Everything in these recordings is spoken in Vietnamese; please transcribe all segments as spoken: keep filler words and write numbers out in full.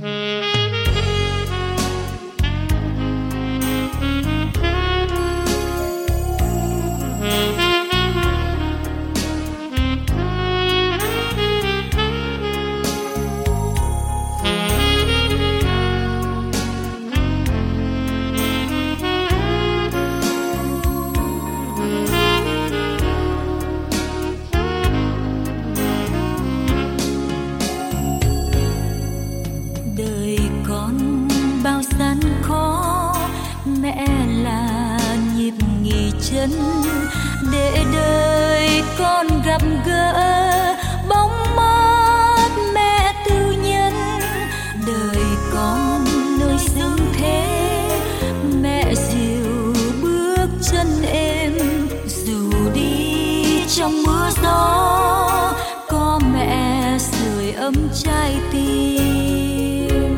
để đời con gặp gỡ bóng mát mẹ tư nhân. Đời con nơi xương thế, mẹ dìu bước chân êm, dù đi trong mưa gió có mẹ sưởi ấm trái tim.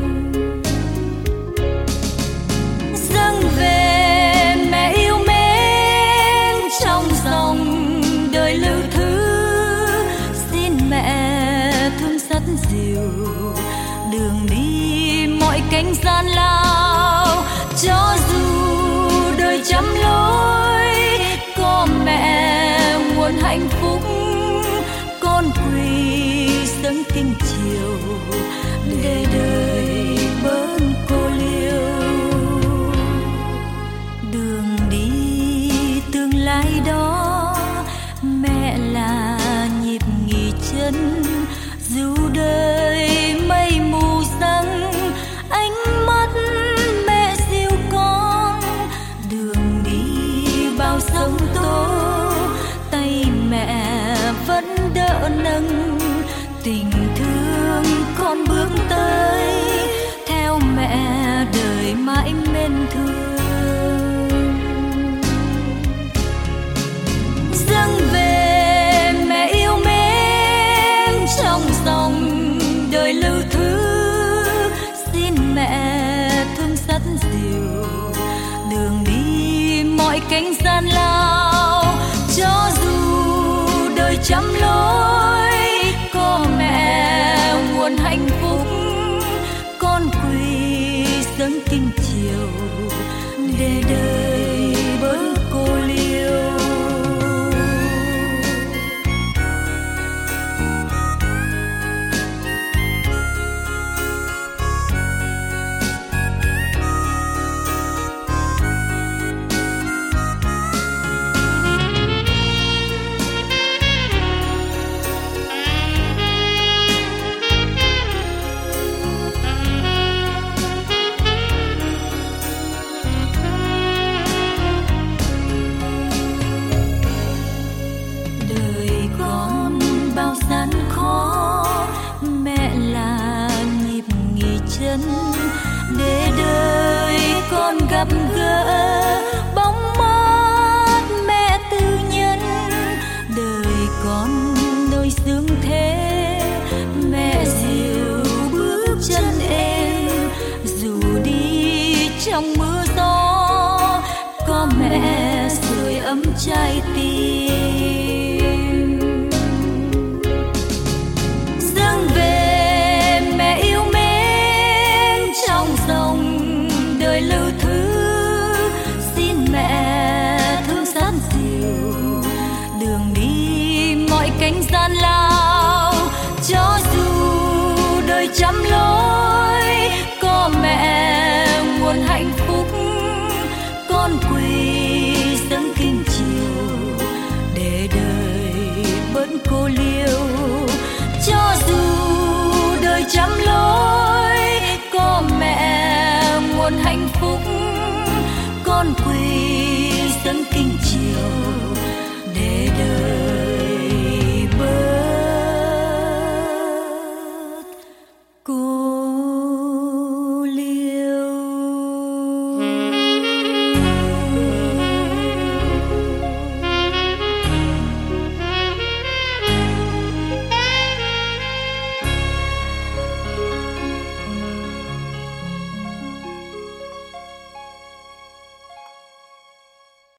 Dâng về mẹ yêu đời lưu thứ, xin mẹ thương dắt dìu đường đi mọi cánh gian lao. Cho dù đời trăm lối có mẹ nguồn hạnh phúc, con quỳ dâng kinh chiều để đời bớt cô liêu. Đường đi tương lai đó mẹ là nhịp nghỉ chân, dù đời mây mù giăng ánh mắt mẹ dìu con. Đường đi bao sóng tố, tay mẹ vẫn đỡ nâng, tình thương con bước tới theo mẹ đời mãi mến thương. Dâng về mẹ yêu mến trong dòng đời lưu thứ, xin mẹ thương dắt dìu đường đi mọi cánh gian lao. Cho dù đời trăm lối có mẹ nguồn hạnh phúc, con quỳ dâng kinh chiều để đời bớt cô liêu. Để đời con gặp gỡ bóng mát mẹ tư nhân. Đời con nơi xương thế, mẹ dìu bước chân êm, dù đi trong mưa gió có mẹ sưởi ấm trái tim. Dâng về mẹ yêu trong dòng đời lưu thứ, xin mẹ thương dắt dìu đường đi mọi cánh gian lao. Cho dù đời trăm lối có mẹ nguồn hạnh phúc, con quỳ dâng kinh chiều để đời bớt cô liêu. Cho dù đời trăm lối có mẹ nguồn hạnh phúc, con quỳ dâng kinh chiều